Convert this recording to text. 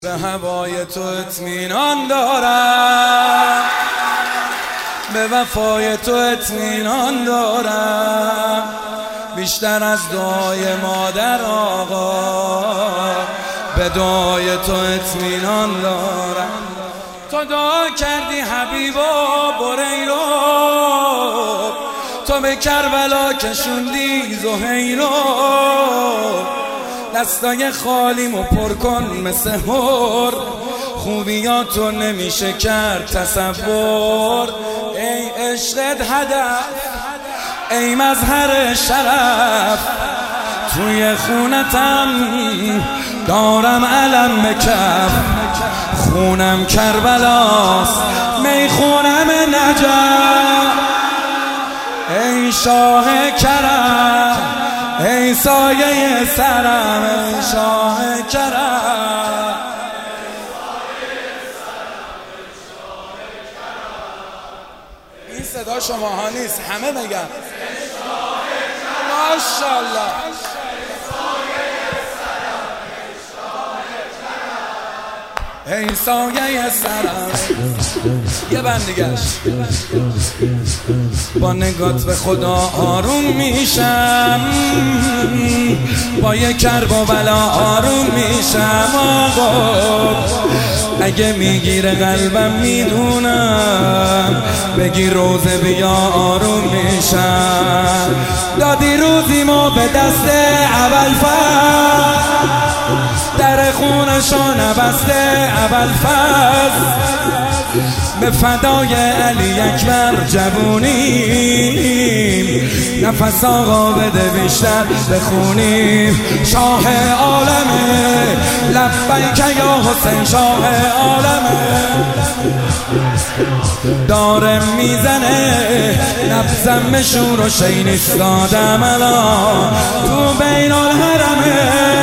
به هوای تو اطمینان دارم، به وفای تو اطمینان دارم، بیشتر از دعای مادر آقا به دعای تو اطمینان دارم. تو دعا کردی حبیبا بریرو، تو به کربلا کشوندی زهیرو، دستای خالیمو پر کن مثل هور، خوبیاتو نمیشه کرد تصور. ای عشقت هدف، ای مظهر شرف، توی خونتم دارم علم به کف، خونم کربلاست میخونم نجف. ای شاه کرم، ای سایه سرم، ای شاه کرم. این صدا شماها نیست، همه بگن ماشاءالله. ای سایه سرم. یه بند دیگه. با نگات به خدا آروم میشم، با یه کرب و بلا آروم میشم آقا. اگه میگیره قلبم میدونم، بگی روزه بیا آروم میشم. دادی روزی ما به دست ابوالفضل، در خونشو نبسته ابوالفضل، به فدای علی اکبر جوونیم، نفس آقا بده بیشتر بخونیم. شاه عالمه لبیک یا حسین، شاه عالمه داره میزنه نبزم شور و شین ایستادم الان تو بین الحرمه.